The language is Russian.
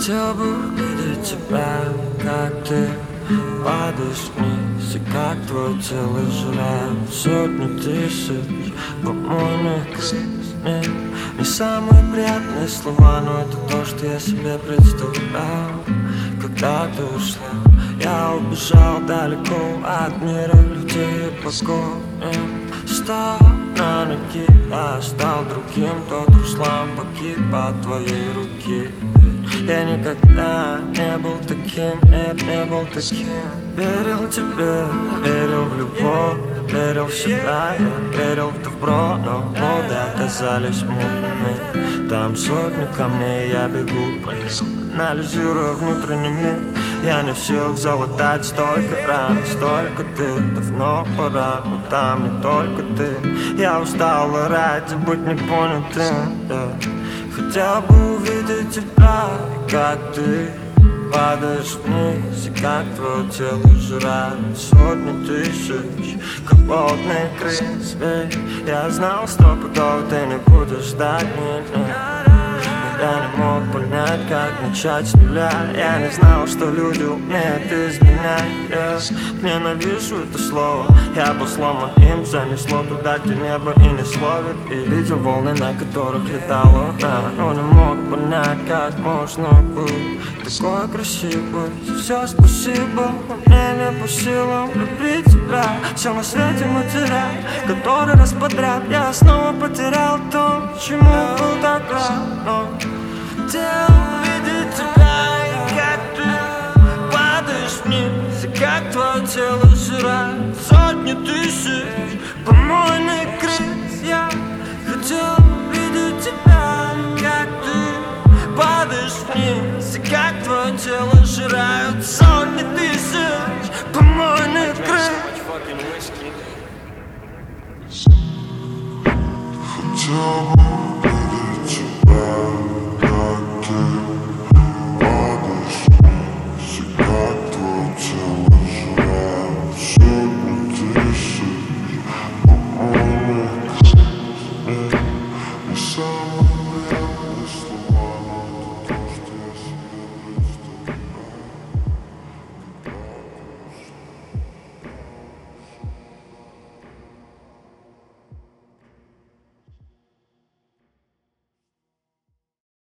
Хотел бы увидеть тебя, как ты падаешь вниз, и как твое тело жрает сотни тысяч помойных крыс. Не самые приятные слова, но это то, что я себе представлял. Когда ты ушла, я убежал далеко от мира людей и богов. Встал на ноги, я стал другим. Тот Руслан погиб от твоей руки. Я никогда не был таким, нет, не был таким. Верил тебе, верил в любовь, верил в себя, я верил в добро, но воды оказались мутными. Там сотни камней, я бегу по ним, анализируя внутренний мир. Я не в силах залатать столько ран, столько ты, давно пора, но там не только ты. Я устал орать и быть непонятым, Хотел бы увидеть тебя, как ты падаешь вниз, и как твое тело жрает сотни тысяч голодных крыс. Я знал стопудово, ты не будешь ждать меня. Я не мог понять, как начать с нуля. Я не знал, что люди умеют изменять. Ненавижу это слово. Я был сломан, им занесло туда, где небо и не словит. И видел волны, на которых летала она. Но не мог понять, как можно быть такой красивой. Все спасибо, но мне не по силам любить тебя. Все на свете материал, который раз подряд я снова потерял то, чему был так рад. Хотел увидеть тебя, как ты падаешь вниз, и как твое тело жрает сотни тысяч помойных крыс. Я хотел увидеть тебя, как ты падаешь вниз, и как твое тело жрает сотни тысяч помойных крыс. Хотел бы